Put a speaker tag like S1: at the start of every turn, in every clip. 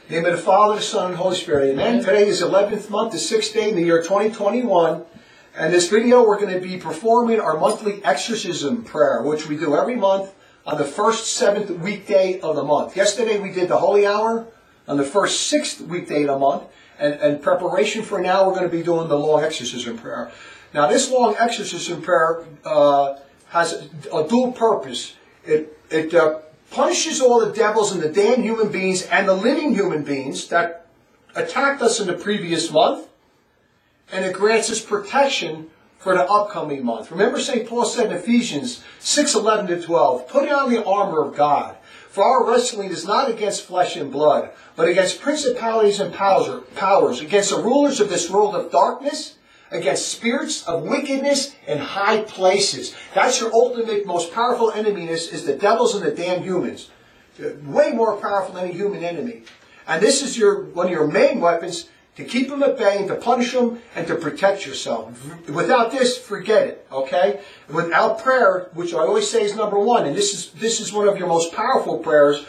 S1: In the name of the Father, the Son, and Holy Spirit. Amen. Today is 11th month, the 6th day in the year 2021. And this video, we're going to be performing our monthly exorcism prayer, which we do every month on the first 7th weekday of the month. Yesterday we did the Holy Hour on the first 6th weekday of the month. And preparation for now, we're going to be doing the long exorcism prayer. Now, this long exorcism prayer has a dual purpose. It punishes all the devils and the damned human beings and the living human beings that attacked us in the previous month. And it grants us protection for the upcoming month. Remember St. Paul said in Ephesians 6:11-12, put on the armor of God. For our wrestling is not against flesh and blood, but against principalities and powers, against the rulers of this world of darkness, against spirits of wickedness in high places. That's your ultimate, most powerful enemy is the devils and the damned humans. Way more powerful than any human enemy. And this is one of your main weapons to keep them at bay and to punish them and to protect yourself. Without this, forget it, okay? Without prayer, which I always say is number one, and this is one of your most powerful prayers,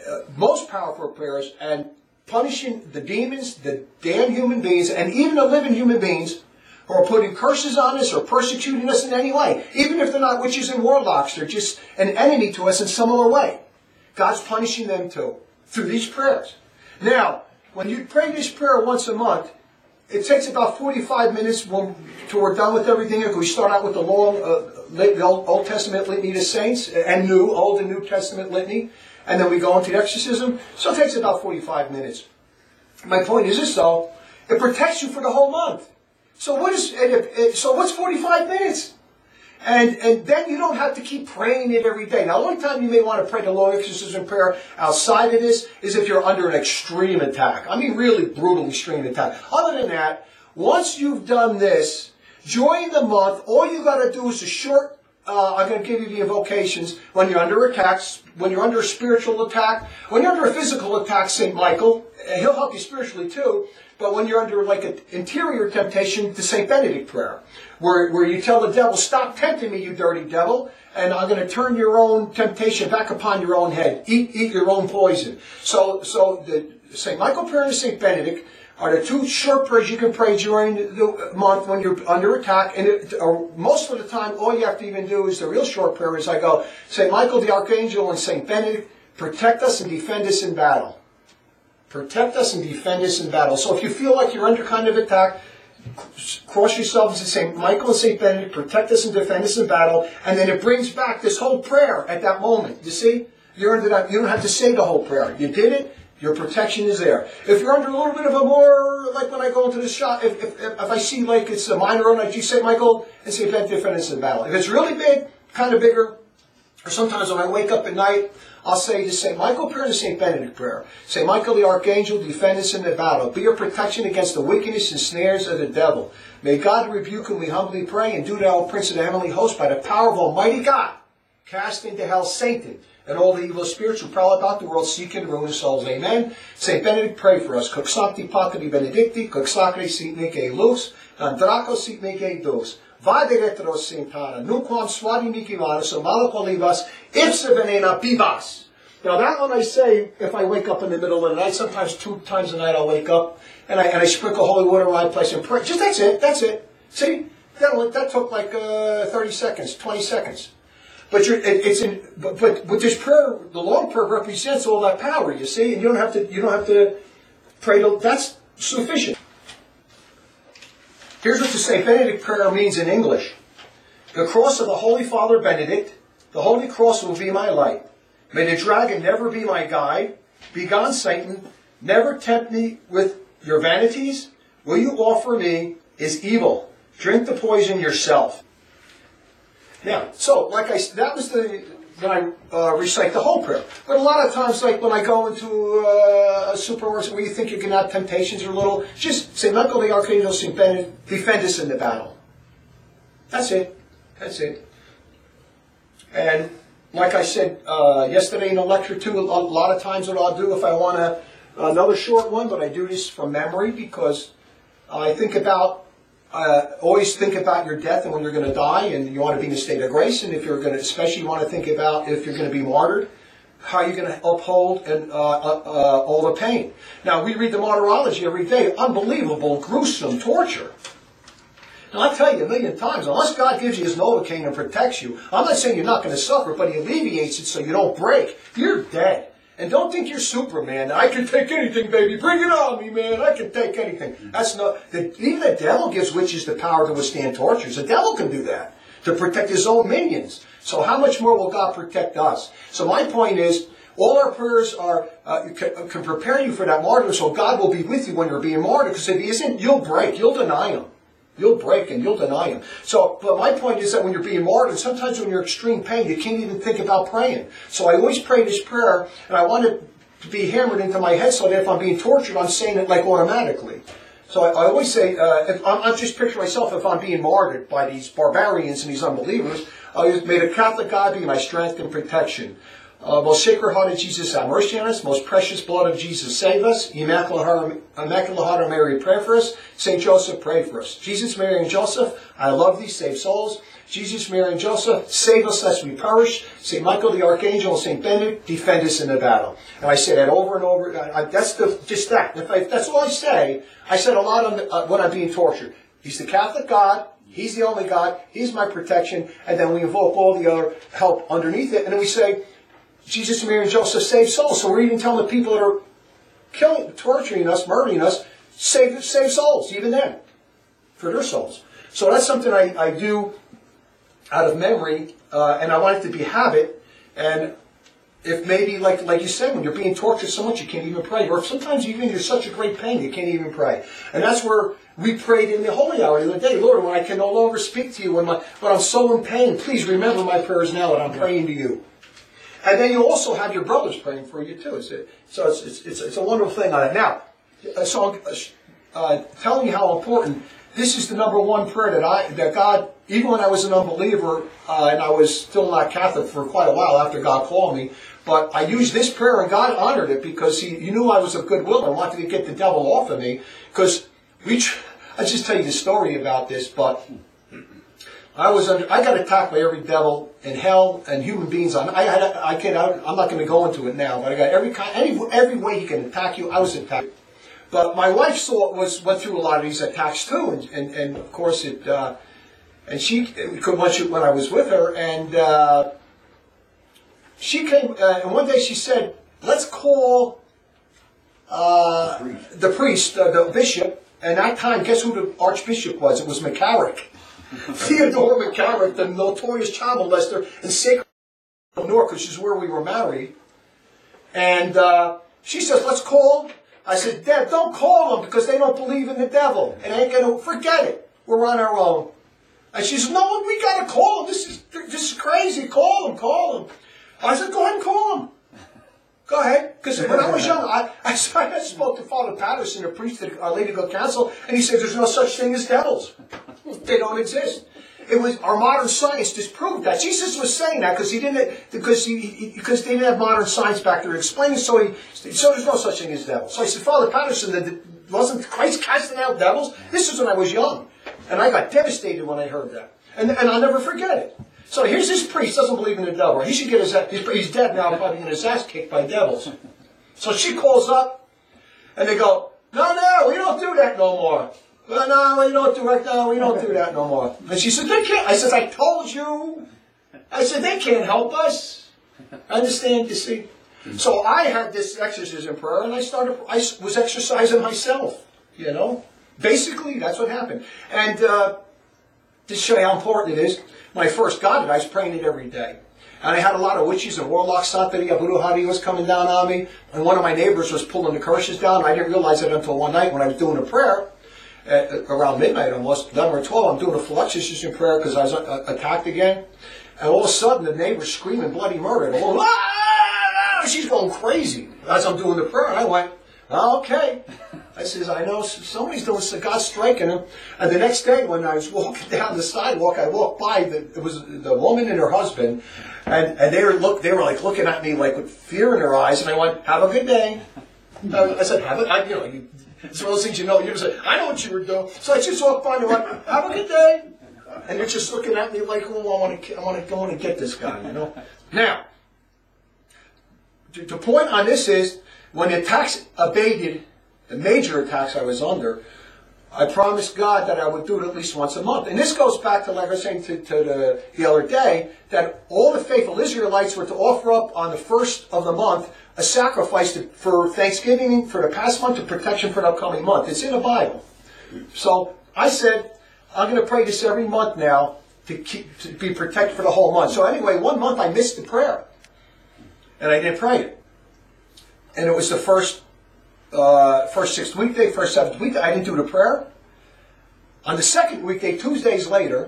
S1: and punishing the demons, the damned human beings, and even the living human beings who are putting curses on us or persecuting us in any way. Even if they're not witches and warlocks, they're just an enemy to us in some other way. God's punishing them too, through these prayers. Now, when you pray this prayer once a month, it takes about 45 minutes till we're done with everything. We start out with the long Old Testament litany to saints, and Old and New Testament litany, and then we go into the exorcism. So it takes about 45 minutes. My point is this, though: it protects you for the whole month. So what's 45 minutes? And then you don't have to keep praying it every day. Now, the only time you may want to pray the long exorcism prayer outside of this is if you're under an extreme attack. I mean, really brutal extreme attack. Other than that, once you've done this, during the month, all you got to do is a short, I'm going to give you the invocations when you're under attacks, when you're under a spiritual attack, when you're under a physical attack, St. Michael, he'll help you spiritually too. But when you're under like an interior temptation, the St. Benedict prayer, where you tell the devil, stop tempting me, you dirty devil, and I'm going to turn your own temptation back upon your own head. Eat your own poison. So the St. Michael prayer and the St. Benedict are the two short prayers you can pray during the month when you're under attack. And most of the time, all you have to even do is the real short prayer is I go, St. Michael the Archangel and St. Benedict, protect us and defend us in battle. Protect us and defend us in battle. So if you feel like you're under kind of attack, cross yourselves and say, St. Michael and St. Benedict, protect us and defend us in battle. And then it brings back this whole prayer at that moment. You see? You're under that. You don't have to say the whole prayer. You did it. Your protection is there. If you're under a little bit of a more, like when I go into the shop, if I see like it's a minor, and I do St. Michael and St. Benedict, defend us in battle. If it's really big, kind of bigger, or sometimes when I wake up at night, I'll say the St. Michael prayer and the St. Benedict prayer. St. Michael the Archangel, defend us in the battle. Be your protection against the wickedness and snares of the devil. May God rebuke whom we humbly pray, and do thou, O Prince of the heavenly host, by the power of Almighty God, cast into hell Satan and all the evil spirits who prowl about the world seeking to ruin souls. Amen. St. Benedict, pray for us. Coq sancti patri benedicti, coq sacre sit mihi lux, and draco sit mihi dos. Vade retro Santana, nunquam suadi mihi vanus, and malacolibas, ipsa venena bibas. Now that one I say if I wake up in the middle of the night. Sometimes 2 times a night I'll wake up and I sprinkle holy water in my place and pray. Just that's it. See, that took like 30 seconds, 20 seconds. But with this prayer, the long prayer represents all that power. You see, and you don't have to pray. That's sufficient. Here's what the St. Benedict prayer means in English. The cross of the Holy Father Benedict, the Holy Cross will be my light. May the dragon never be my guide. Begone, Satan, never tempt me with your vanities. What you offer me is evil. Drink the poison yourself. Now, so like that was when I recite the whole prayer. But a lot of times, like when I go into a supermarket where you think you're going to have temptations or little, just say, Michael the Archangel, St. Benedict, defend us in the battle. That's it. And like I said yesterday in the lecture too, a lot of times what I'll do if I want another short one, but I do this from memory because I think about, always think about your death and when you're going to die, and you want to be in a state of grace, and if you're going to, especially you want to think about if you're going to be martyred, how you're going to uphold and all the pain. Now, we read the martyrology every day. Unbelievable, gruesome torture. Now, I'll tell you a million times, unless God gives you his Novocaine and protects you, I'm not saying you're not going to suffer, but he alleviates it so you don't break. You're dead. And don't think you're Superman. I can take anything, baby. Bring it on me, man. I can take anything. That's not. Even the devil gives witches the power to withstand tortures. The devil can do that to protect his own minions. So how much more will God protect us? So my point is, all our prayers are can prepare you for that martyrdom. So God will be with you when you're being martyred. Because if he isn't, you'll break. You'll deny him. You'll break and you'll deny him. So, but my point is that when you're being martyred, sometimes when you're in extreme pain, you can't even think about praying. So I always pray this prayer, and I want it to be hammered into my head so that if I'm being tortured, I'm saying it like automatically. So I always say, if I'm just picturing myself if I'm being martyred by these barbarians and these unbelievers, may the Catholic God be my strength and protection. Most Sacred Heart of Jesus, have mercy on us. Most precious blood of Jesus, save us. Immaculate Heart of Mary, pray for us. St. Joseph, pray for us. Jesus, Mary, and Joseph, I love thee, save souls. Jesus, Mary, and Joseph, save us lest we perish. St. Michael the Archangel and St. Benedict, defend us in the battle. And I say that over and over. That's just that. If that's all I say a lot on when I'm being tortured. He's the Catholic God. He's the only God. He's my protection. And then we invoke all the other help underneath it. And then we say, Jesus, Mary, and Joseph save souls. So we're even telling the people that are killing, torturing us, murdering us, save souls, even then, for their souls. So that's something I do out of memory, and I want it to be habit. And if maybe, like you said, when you're being tortured so much you can't even pray, or if sometimes even you're such a great pain you can't even pray. And that's where we prayed in the Holy Hour the other day. Lord, when I can no longer speak to you, when I'm so in pain, please remember my prayers now that I'm praying to you. And then you also have your brothers praying for you too. So it's a wonderful thing on it. Now, so I'm telling you how important. This is the number one prayer that God, even when I was an unbeliever and I was still not Catholic for quite a while after God called me, but I used this prayer and God honored it because He knew I was of good will and wanted to get the devil off of me. Because I just tell you the story about this, but I got attacked by every devil in hell and human beings. I'm not going to go into it now, but I got every way he can attack you. I was attacked. But my wife went through a lot of these attacks too, and of course and she could watch it when I was with her, and she came and one day she said, "Let's call the priest, the bishop." And that time, guess who the archbishop was? It was McCarrick. Theodore McCarrick, the notorious child molester in Sacred Heart of Newark, which is where we were married. And she says, "Let's call him." I said, "Deb, don't call them because they don't believe in the devil. And ain't gonna forget it. We're on our own." And she says, "No, we gotta call him. This is crazy. Call him. I said, "Go ahead and call him. Go ahead." Because when I was young, I spoke to Father Patterson, a priest at Our Lady of Good Counsel, and he said, "There's no such thing as devils. They don't exist." It was our modern science disproved that. Jesus was saying that because they didn't have modern science back there to explain it. So there's no such thing as devils. So I said, "Father Patterson, wasn't Christ casting out devils?" This is when I was young, and I got devastated when I heard that, and I'll never forget it. So here's this priest doesn't believe in the devil. He should get he's dead now, probably getting his ass kicked by devils. So she calls up, and they go, "No, we don't do that no more. No, we don't do it. No, we don't do that no more." And she said, "They can't." I said, "I told you." I said, "They can't help us." Understand, you see? So I had this exorcism prayer, and I was exercising myself, Basically, that's what happened. And to show you how important it is, when I first got it, I was praying it every day. And I had a lot of witches and warlocks, Santari Aburuhari was coming down on me, and one of my neighbors was pulling the curses down. I didn't realize it until one night when I was doing a prayer. Around midnight, almost 11 or 12, I'm doing a full exorcism prayer because I was attacked again. And all of a sudden, the neighbor's screaming bloody murder. And she's going crazy as I'm doing the prayer. And I went, "Okay." I says, "I know somebody's doing, God's striking him." And the next day, when I was walking down the sidewalk, I walked by, it was the woman and her husband, and they were like looking at me like with fear in their eyes. And I went, "Have a good day." I said, it's one of those things you say, "I know what you were doing." So I just walked by and went, "Have a good day." And they're just looking at me like, "Oh, I want to get this guy, Now, the point on this is, when the attacks abated, the major attacks I was under, I promised God that I would do it at least once a month. And this goes back to, like I was saying to the other day, that all the faithful Israelites were to offer up on the first of the month a sacrifice for Thanksgiving, for the past month, to protection for the upcoming month. It's in the Bible. So I said, I'm going to pray this every month now to be protected for the whole month. So anyway, one month I missed the prayer. And I didn't pray it. And it was the first 6th weekday, first 7th weekday, I didn't do the prayer. On the 2nd weekday, 2 days later,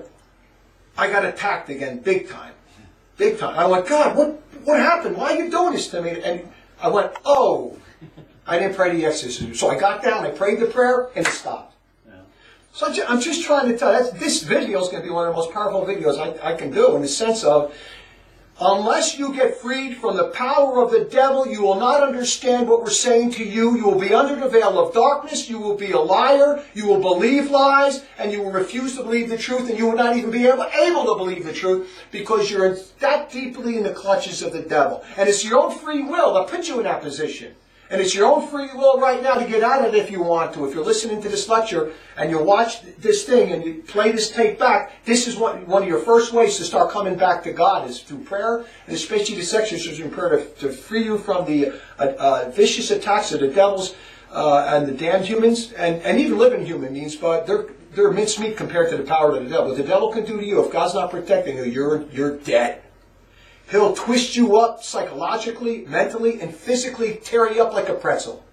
S1: I got attacked again, big time. Big time. I went, God, what happened? Why are you doing this to me? And I went, oh, I didn't pray the exorcism. So I got down, I prayed the prayer, and it stopped. Yeah. So I'm just trying to tell you, this video is going to be one of the most powerful videos I can do, in the sense of, unless you get freed from the power of the devil, you will not understand what we're saying to you. You will be under the veil of darkness. You will be a liar. You will believe lies, and you will refuse to believe the truth, and you will not even be able to believe the truth, because you're that deeply in the clutches of the devil. And it's your own free will that puts you in that position. And it's your own free will right now to get out of it if you want to. If you're listening to this lecture and you watch this thing and you play this tape back, this is one of your first ways to start coming back to God, is through prayer, and especially this exorcism prayer to free you from the vicious attacks of the devils and the damned humans, and even living human beings, but they're mincemeat compared to the power of the devil. What the devil can do to you, if God's not protecting you, you're dead. He'll twist you up psychologically, mentally, and physically, tear you up like a pretzel.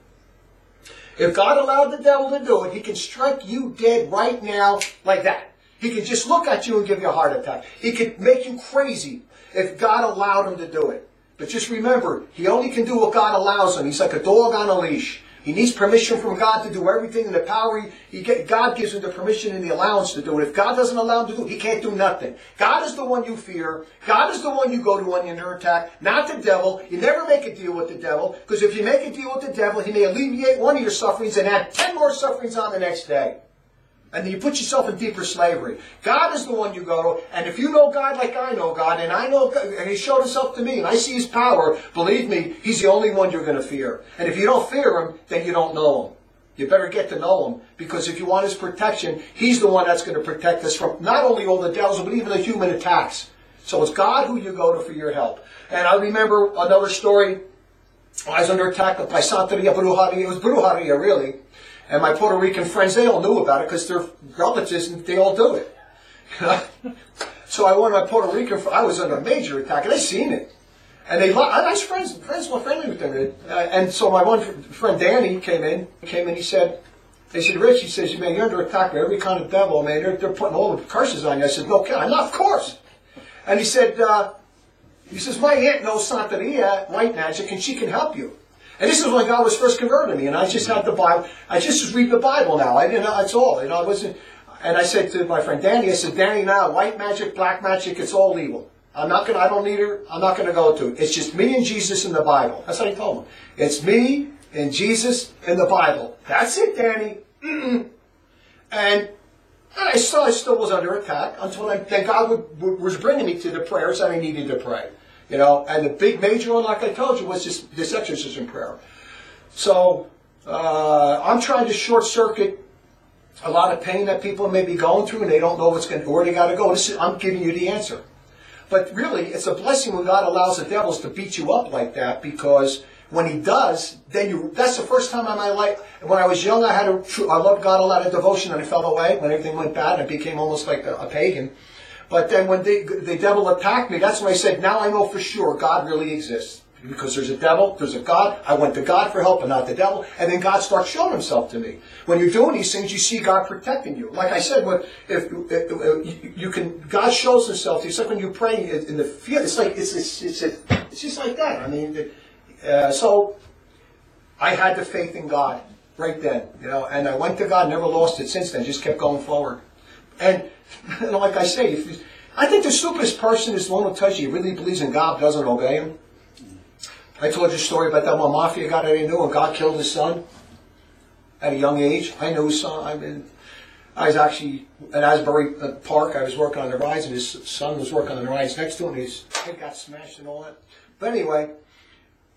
S1: If God allowed the devil to do it, he can strike you dead right now like that. He can just look at you and give you a heart attack. He could make you crazy if God allowed him to do it. But just remember, he only can do what God allows him. He's like a dog on a leash. He needs permission from God to do everything, and the power God gives him the permission and the allowance to do it. If God doesn't allow him to do it, he can't do nothing. God is the one you fear. God is the one you go to when you're under attack, not the devil. You never make a deal with the devil, because if you make a deal with the devil, he may alleviate one of your sufferings and add 10 more sufferings on the next day. And then you put yourself in deeper slavery. God is the one you go to. And if you know God like I know God, and I know God, and he showed himself to me, and I see his power, believe me, he's the only one you're going to fear. And if you don't fear him, then you don't know him. You better get to know him, because if you want his protection, he's the one that's going to protect us from not only all the devils, but even the human attacks. So it's God who you go to for your help. And I remember another story. I was under attack by Santeria Brujeria. It was Brujeria, really. And my Puerto Rican friends, they all knew about it because they're relatives and they all do it. So I went to my Puerto Rican, I was under a major attack, and they seen it. And they, I was friends were friendly with them. And so my one friend Danny came in, he said, Rich, he says, man, you're under attack by every kind of devil, man. They're putting all the curses on you. I said, no, I'm not, of course. And he said, my aunt knows Santeria, white magic, and she can help you. And this is when God was first converting me, and I just had the Bible. I just read the Bible now. I didn't know, that's all. I wasn't. And I said to my friend Danny, I said, Danny, now white magic, black magic, it's all evil. I don't need her. I'm not going to go to it. It's just me and Jesus in the Bible. That's what he told me. It's me and Jesus in the Bible. That's it, Danny. And I still was under attack until then God was bringing me to the prayers that I needed to pray. And the big major one, like I told you, was just this exorcism prayer. So I'm trying to short circuit a lot of pain that people may be going through, and they don't know where they got to go. I'm giving you the answer. But really, it's a blessing when God allows the devils to beat you up like that, because when he does, that's the first time in my life. When I was young, I loved God, a lot of devotion, and I fell away. When everything went bad, I became almost like a pagan. But then when the devil attacked me, that's when I said, now I know for sure God really exists. Because there's a devil, there's a God. I went to God for help and not the devil. And then God starts showing himself to me. When you're doing these things, you see God protecting you. Like I said, God shows himself to you. It's like when you pray in the field. It's just like that. I mean, so I had the faith in God right then. And I went to God, never lost it since then. Just kept going forward. And like I say, I think the stupidest person is the one who tells you he really believes in God, doesn't obey him. I told you a story about that one mafia guy that I knew, and God killed his son at a young age. I knew his son. I was actually at Asbury Park. I was working on the rides, and his son was working on the rides next to him. His head got smashed and all that. But anyway,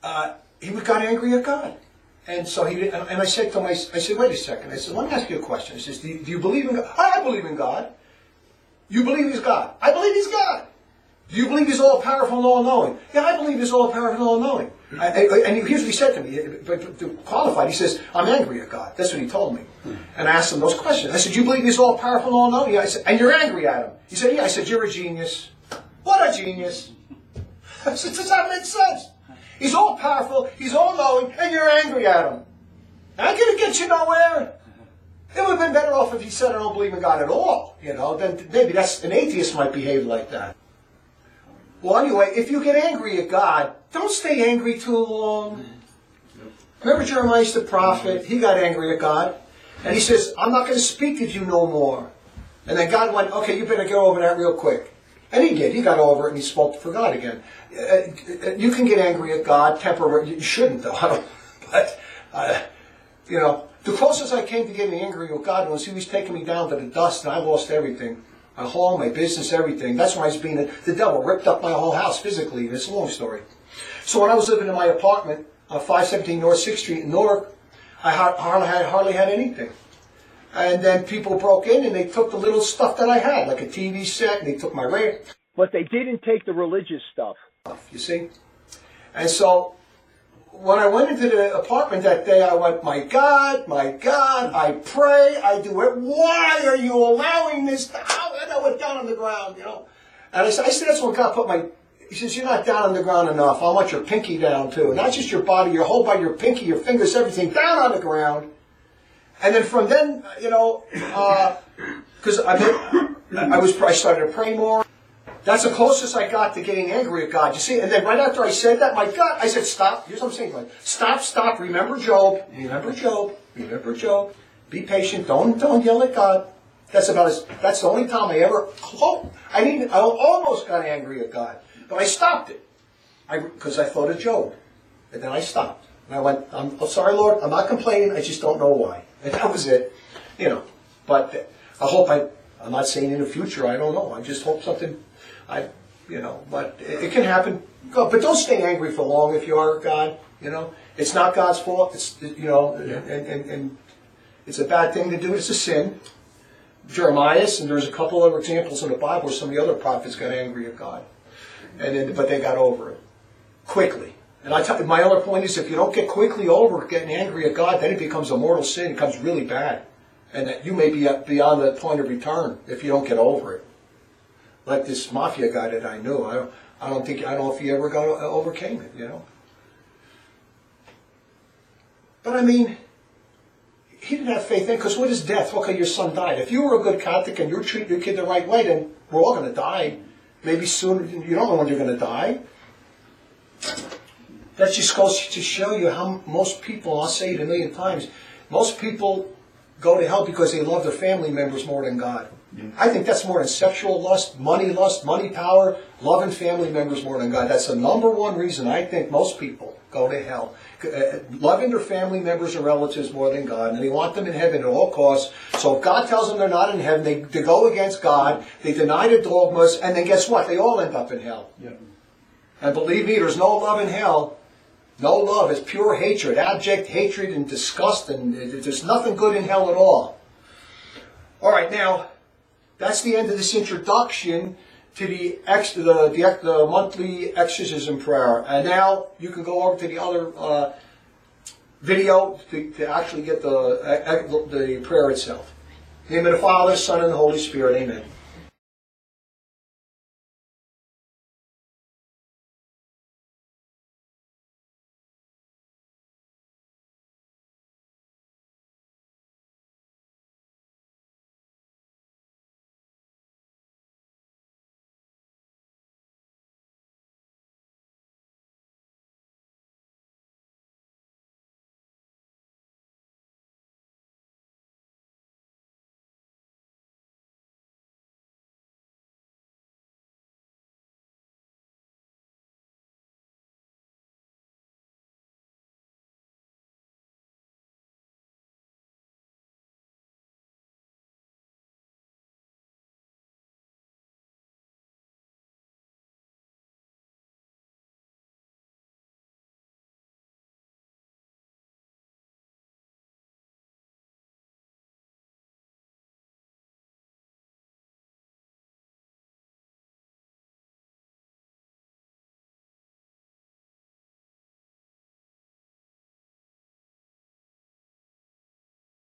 S1: he got angry at God. And so and I said to him, I said, wait a second. I said, let me ask you a question. He says, do you believe in God? I believe in God. You believe he's God? I believe he's God. Do you believe he's all-powerful and all-knowing? Yeah, I believe he's all-powerful and all-knowing. And here's what he said to me, but to qualify, he says, I'm angry at God. That's what he told me. And I asked him those questions. I said, you believe he's all-powerful and all-knowing? Yeah, I said, and you're angry at him? He said, yeah. I said, you're a genius. What a genius. I said, does that make sense? He's all-powerful, he's all-knowing, and you're angry at him. Not going to get you nowhere. It would have been better off if he said, I don't believe in God at all. You know, then maybe an atheist might behave like that. Well, anyway, if you get angry at God, don't stay angry too long. Remember Jeremiah the prophet? He got angry at God. And he says, I'm not going to speak to you no more. And then God went, okay, you better get over that real quick. And he did. He got over it and he spoke for God again. You can get angry at God temporarily. You shouldn't, though. But, you know, the closest I came to getting angry with God was he was taking me down to the dust and I lost everything. My home, my business, everything. That's when I was being the devil ripped up my whole house physically. It's a long story. So when I was living in my apartment on 517 North 6th Street in Newark, I hardly had anything. And then people broke in and they took the little stuff that I had, like a TV set, and they took my radio.
S2: But they didn't take the religious stuff.
S1: You see? And so when I went into the apartment that day, I went, my God, I pray, I do it. Why are you allowing this to happen? And I went down on the ground, you know. And I said, that's when God put he says, you're not down on the ground enough. I want your pinky down too. Not just your body, your whole body, your pinky, your fingers, everything down on the ground. And then from then, you know, because I started to pray more. That's the closest I got to getting angry at God. You see, and then right after I said that, my God, I said, stop. Here's what I'm saying, like, stop. Remember Job. Remember Job. Be patient. Don't yell at God. That's the only time I almost got angry at God, but I stopped it, because I thought of Job, and then I stopped. And I went, I'm sorry, Lord. I'm not complaining. I just don't know why. And that was it, you know. But I hope I'm not saying in the future. I don't know. I just hope something. But it can happen. But don't stay angry for long if you are God. You know, it's not God's fault. It's and it's a bad thing to do. It's a sin. Jeremiah, and there's a couple other examples in the Bible where some of the other prophets got angry at God, but they got over it quickly. And my other point is, if you don't get quickly over getting angry at God, then it becomes a mortal sin. It becomes really bad, and that you may be beyond the point of return if you don't get over it. Like this mafia guy that I knew, I don't know if he ever overcame it, you know. But I mean, he didn't have faith in it, because what is death? Okay, your son died. If you were a good Catholic and you're treating your kid the right way, then we're all going to die. Maybe soon. You don't know when you're going to die. That just goes to show you how most people, I'll say it a million times, most people go to hell because they love their family members more than God. Yeah. I think that's more than sexual lust, money power, loving family members more than God. That's the number one reason I think most people go to hell. Loving their family members and relatives more than God, and they want them in heaven at all costs. So if God tells them they're not in heaven, they go against God, they deny the dogmas, and then guess what? They all end up in hell. Yeah. And believe me, there's no love in hell. No love. It's pure hatred, abject hatred and disgust, and there's nothing good in hell at all. All right, now, that's the end of this introduction to the monthly exorcism prayer. And now you can go over to the other video to actually get the prayer itself. In the name of the Father, Son, and the Holy Spirit. Amen.